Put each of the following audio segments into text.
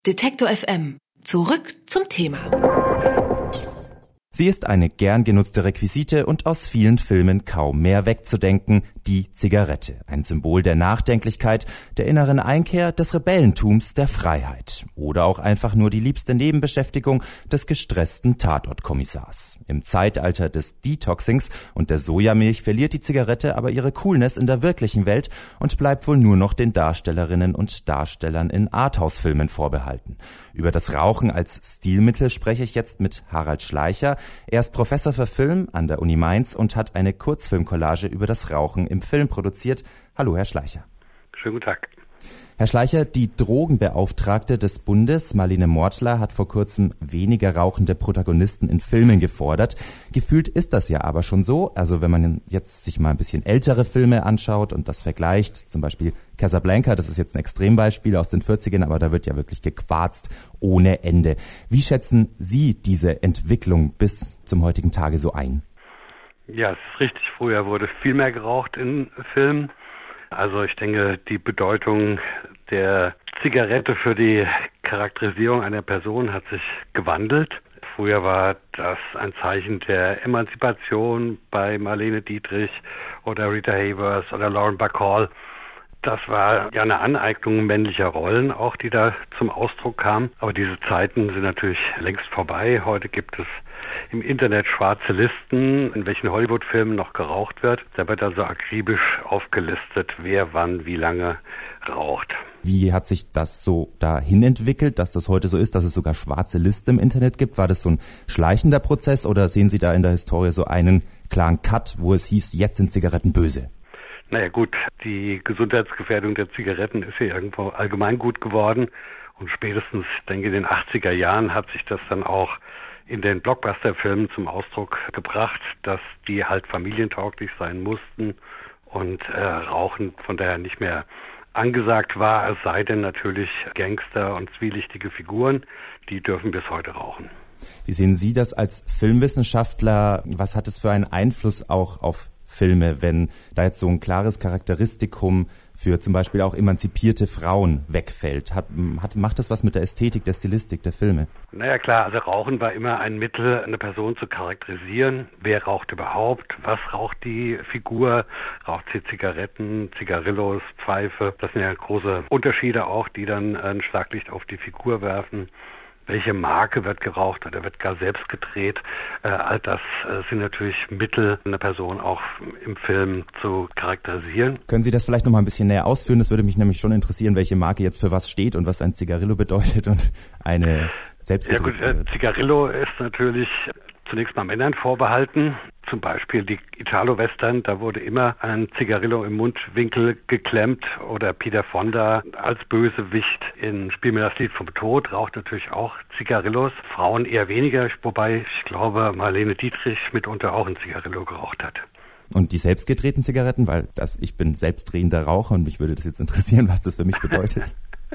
Detektor FM. Zurück zum Thema. Sie ist eine gern genutzte Requisite und aus vielen Filmen kaum mehr wegzudenken, die Zigarette. Ein Symbol der Nachdenklichkeit, der inneren Einkehr, des Rebellentums, der Freiheit. Oder auch einfach nur die liebste Nebenbeschäftigung des gestressten Tatortkommissars. Im Zeitalter des Detoxings und der Sojamilch verliert die Zigarette aber ihre Coolness in der wirklichen Welt und bleibt wohl nur noch den Darstellerinnen und Darstellern in Arthouse-Filmen vorbehalten. Über das Rauchen als Stilmittel spreche ich jetzt mit Harald Schleicher. Er ist Professor für Film an der Uni Mainz und hat eine Kurzfilmcollage über das Rauchen im Film produziert. Hallo, Herr Schleicher. Schönen guten Tag. Herr Schleicher, die Drogenbeauftragte des Bundes, Marlene Mortler, hat vor kurzem weniger rauchende Protagonisten in Filmen gefordert. Gefühlt ist das ja aber schon so. Also wenn man jetzt sich mal ein bisschen ältere Filme anschaut und das vergleicht, zum Beispiel Casablanca, das ist jetzt ein Extrembeispiel aus den 40ern, aber da wird ja wirklich gequarzt ohne Ende. Wie schätzen Sie diese Entwicklung bis zum heutigen Tage so ein? Ja, es ist richtig. Früher wurde viel mehr geraucht in Filmen. Also ich denke, die Bedeutung der Zigarette für die Charakterisierung einer Person hat sich gewandelt. Früher war das ein Zeichen der Emanzipation bei Marlene Dietrich oder Rita Hayworth oder Lauren Bacall. Das war ja eine Aneignung männlicher Rollen auch, die da zum Ausdruck kam. Aber diese Zeiten sind natürlich längst vorbei. Heute gibt es im Internet schwarze Listen, in welchen Hollywood-Filmen noch geraucht wird. Da wird also akribisch aufgelistet, wer wann wie lange raucht. Wie hat sich das so dahin entwickelt, dass das heute so ist, dass es sogar schwarze Listen im Internet gibt? War das so ein schleichender Prozess oder sehen Sie da in der Historie so einen klaren Cut, wo es hieß, jetzt sind Zigaretten böse? Naja gut, die Gesundheitsgefährdung der Zigaretten ist ja irgendwo allgemein gut geworden. Und spätestens, ich denke, in den 80er Jahren hat sich das dann auch in den Blockbuster-Filmen zum Ausdruck gebracht, dass die halt familientauglich sein mussten und Rauchen von daher nicht mehr angesagt war, es sei denn natürlich Gangster und zwielichtige Figuren, die dürfen bis heute rauchen. Wie sehen Sie das als Filmwissenschaftler? Was hat es für einen Einfluss auch auf Filme, wenn da jetzt so ein klares Charakteristikum für zum Beispiel auch emanzipierte Frauen wegfällt? Macht das was mit der Ästhetik, der Stilistik der Filme? Naja klar, also Rauchen war immer ein Mittel, eine Person zu charakterisieren. Wer raucht überhaupt? Was raucht die Figur? Raucht sie Zigaretten, Zigarillos, Pfeife? Das sind ja große Unterschiede auch, die dann ein Schlaglicht auf die Figur werfen. Welche Marke wird geraucht oder wird gar selbst gedreht? All das sind natürlich Mittel, eine Person auch im Film zu charakterisieren. Können Sie das vielleicht noch mal ein bisschen näher ausführen? Das würde mich nämlich schon interessieren, welche Marke jetzt für was steht und was ein Zigarillo bedeutet und eine selbstgedrehte. Ja gut, Zigarillo ist natürlich zunächst mal Männern vorbehalten. Zum Beispiel die Italo-Western, da wurde immer ein Zigarillo im Mundwinkel geklemmt oder Peter Fonda als Bösewicht in Spiel mir das Lied vom Tod raucht natürlich auch Zigarillos. Frauen eher weniger, wobei ich glaube Marlene Dietrich mitunter auch ein Zigarillo geraucht hat. Und die selbstgedrehten Zigaretten, weil ich bin selbstdrehender Raucher und mich würde das jetzt interessieren, was das für mich bedeutet.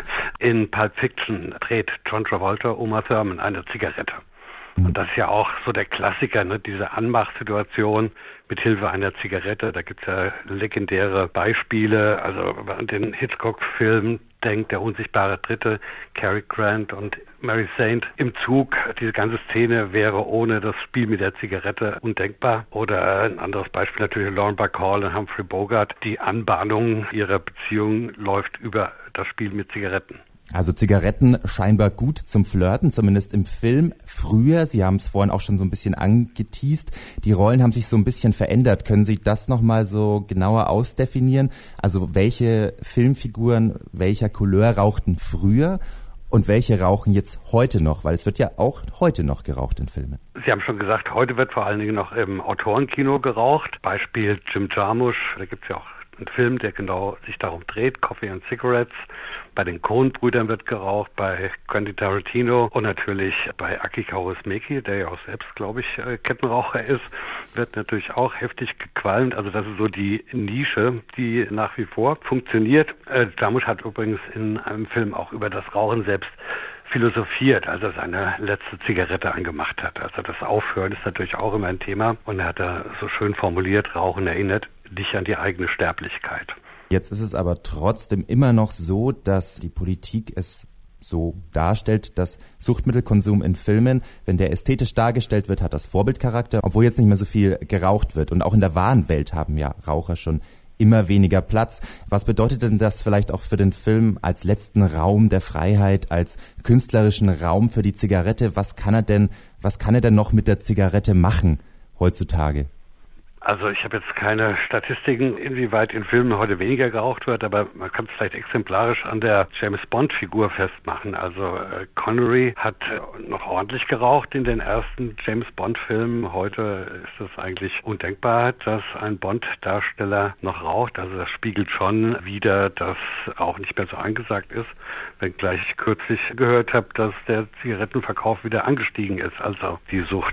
In Pulp Fiction dreht John Travolta Uma Thurman eine Zigarette. Und das ist ja auch so der Klassiker, ne? Diese Anmachsituation mit Hilfe einer Zigarette. Da gibt's ja legendäre Beispiele. Also wenn man an den Hitchcock-Film denkt, Der unsichtbare Dritte, Cary Grant und Mary Saint im Zug. Diese ganze Szene wäre ohne das Spiel mit der Zigarette undenkbar. Oder ein anderes Beispiel natürlich Lauren Bacall und Humphrey Bogart. Die Anbahnung ihrer Beziehung läuft über das Spiel mit Zigaretten. Also Zigaretten scheinbar gut zum Flirten, zumindest im Film. Früher, Sie haben es vorhin auch schon so ein bisschen angeteast, die Rollen haben sich so ein bisschen verändert. Können Sie das nochmal so genauer ausdefinieren? Also welche Filmfiguren welcher Couleur rauchten früher und welche rauchen jetzt heute noch? Weil es wird ja auch heute noch geraucht in Filmen. Sie haben schon gesagt, heute wird vor allen Dingen noch im Autorenkino geraucht. Beispiel Jim Jarmusch, da gibt es ja auch einen Film, der genau sich darum dreht, Coffee and Cigarettes. Bei den Coen-Brüdern wird geraucht, bei Quentin Tarantino und natürlich bei Aki Kaurismäki, der ja auch selbst, glaube ich, Kettenraucher ist, wird natürlich auch heftig gequalmt. Also das ist so die Nische, die nach wie vor funktioniert. Jarmusch hat übrigens in einem Film auch über das Rauchen selbst philosophiert, als er seine letzte Zigarette angemacht hat. Also das Aufhören ist natürlich auch immer ein Thema. Und er hat da so schön formuliert, Rauchen erinnert dich an die eigene Sterblichkeit. Jetzt ist es aber trotzdem immer noch so, dass die Politik es so darstellt, dass Suchtmittelkonsum in Filmen, wenn der ästhetisch dargestellt wird, hat das Vorbildcharakter, obwohl jetzt nicht mehr so viel geraucht wird. Und auch in der wahren Welt haben ja Raucher schon immer weniger Platz. Was bedeutet denn das vielleicht auch für den Film als letzten Raum der Freiheit, als künstlerischen Raum für die Zigarette? Was kann er denn noch mit der Zigarette machen heutzutage? Also ich habe jetzt keine Statistiken, inwieweit in Filmen heute weniger geraucht wird, aber man kann es vielleicht exemplarisch an der James-Bond-Figur festmachen. Also Connery hat noch ordentlich geraucht in den ersten James-Bond-Filmen. Heute ist es eigentlich undenkbar, dass ein Bond-Darsteller noch raucht. Also das spiegelt schon wider, dass Rauchen nicht mehr so angesagt ist. Wenngleich ich kürzlich gehört habe, dass der Zigarettenverkauf wieder angestiegen ist. Also die Sucht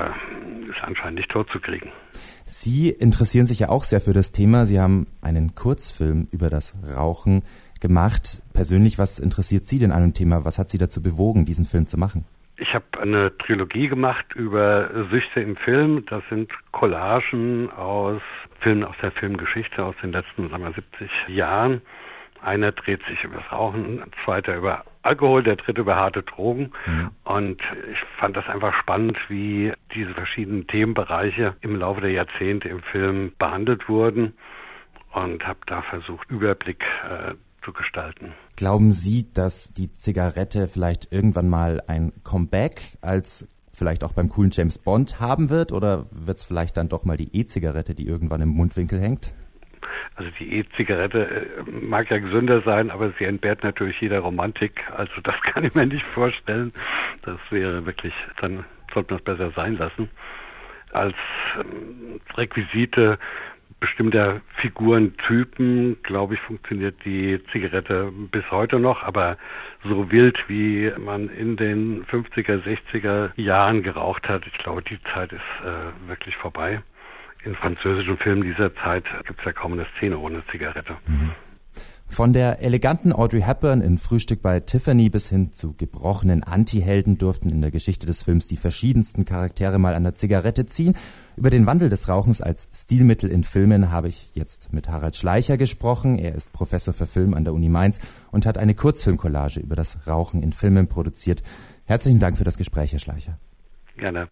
ist anscheinend nicht totzukriegen. Sie interessieren sich ja auch sehr für das Thema. Sie haben einen Kurzfilm über das Rauchen gemacht. Persönlich, was interessiert Sie denn an dem Thema? Was hat Sie dazu bewogen, diesen Film zu machen? Ich habe eine Trilogie gemacht über Süchte im Film. Das sind Collagen aus Filmen aus der Filmgeschichte aus den letzten 70 Jahren. Einer dreht sich über das Rauchen, ein zweiter über Alkohol, der dritte über harte Drogen. Und ich fand das einfach spannend, wie diese verschiedenen Themenbereiche im Laufe der Jahrzehnte im Film behandelt wurden und habe da versucht, Überblick zu gestalten. Glauben Sie, dass die Zigarette vielleicht irgendwann mal ein Comeback als vielleicht auch beim coolen James Bond haben wird? Oder wird es vielleicht dann doch mal die E-Zigarette, die irgendwann im Mundwinkel hängt? Also die E-Zigarette mag ja gesünder sein, aber sie entbehrt natürlich jeder Romantik. Also das kann ich mir nicht vorstellen. Das wäre wirklich, dann sollte man es besser sein lassen. Als Requisite bestimmter Figurentypen, glaube ich, funktioniert die Zigarette bis heute noch. Aber so wild, wie man in den 50er, 60er Jahren geraucht hat, ich glaube, die Zeit ist wirklich vorbei. In französischen Filmen dieser Zeit gibt es ja kaum eine Szene ohne Zigarette. Von der eleganten Audrey Hepburn in Frühstück bei Tiffany bis hin zu gebrochenen Antihelden durften in der Geschichte des Films die verschiedensten Charaktere mal an der Zigarette ziehen. Über den Wandel des Rauchens als Stilmittel in Filmen habe ich jetzt mit Harald Schleicher gesprochen. Er ist Professor für Film an der Uni Mainz und hat eine Kurzfilmcollage über das Rauchen in Filmen produziert. Herzlichen Dank für das Gespräch, Herr Schleicher. Gerne.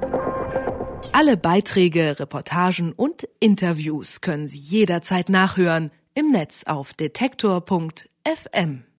Alle Beiträge, Reportagen und Interviews können Sie jederzeit nachhören im Netz auf detektor.fm.